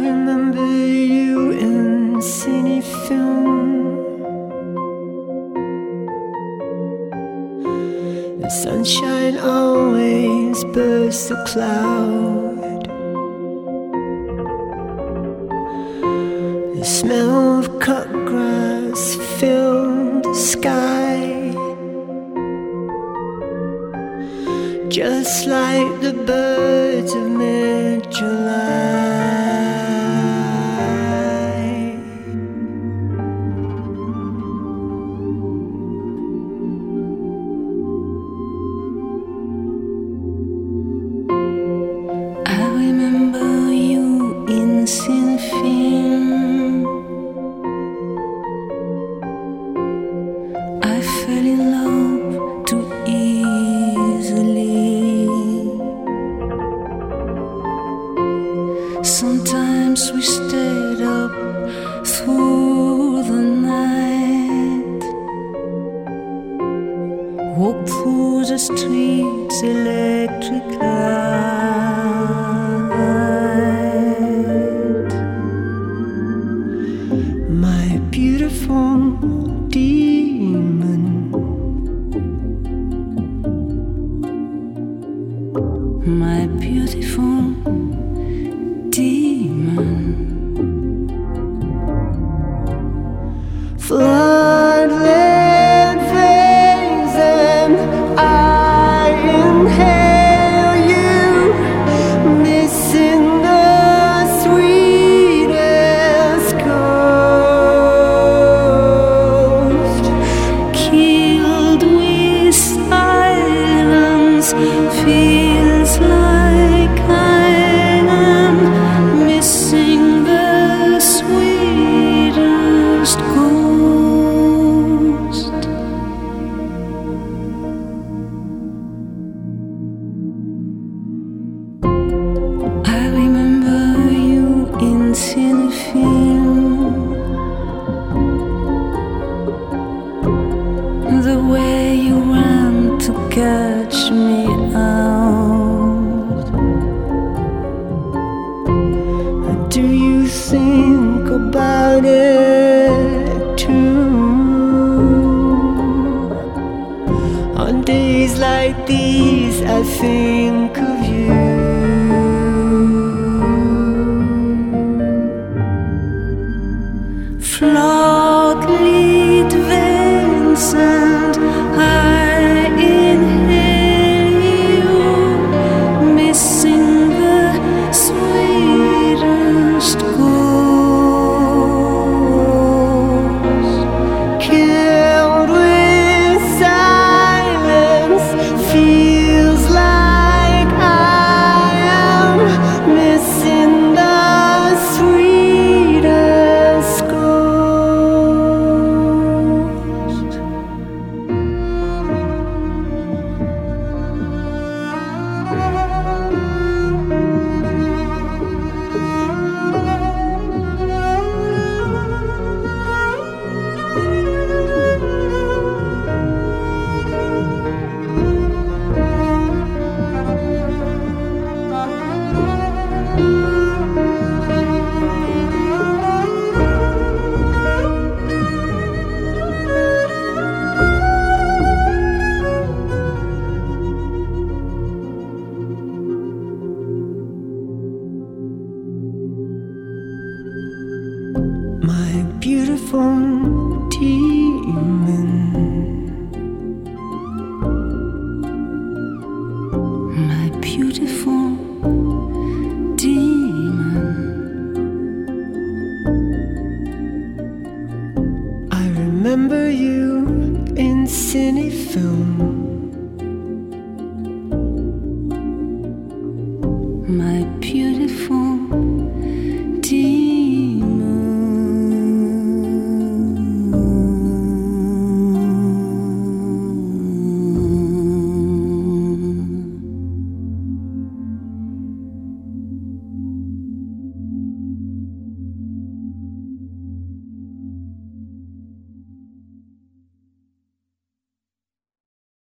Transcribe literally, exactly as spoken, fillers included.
remember you in cine film. The sunshine always bursts a cloud. The smell of cut grass filled the sky, just like the birds of mid-July. I remember you in Sinfin. I fell in love too easily. Sometimes we stayed up through the night, walked through the streets, electric light. My beautiful demon, my beautiful demon. Floodlit veins and I inhale you, missing the sweetest ghost. Killed with silence, feels like I am missing the sweetest ghost. I remember you in Cinefilm, the way you ran to catch me out. Do you think about it too? On days like these I think of you. Floodlit veins and I inhale you, missing the sweetest ghost. Killed with silence, feels like I am missing the sweetest ghost. My beautiful demon, my beautiful demon. I remember you in Cinefilm, my beautiful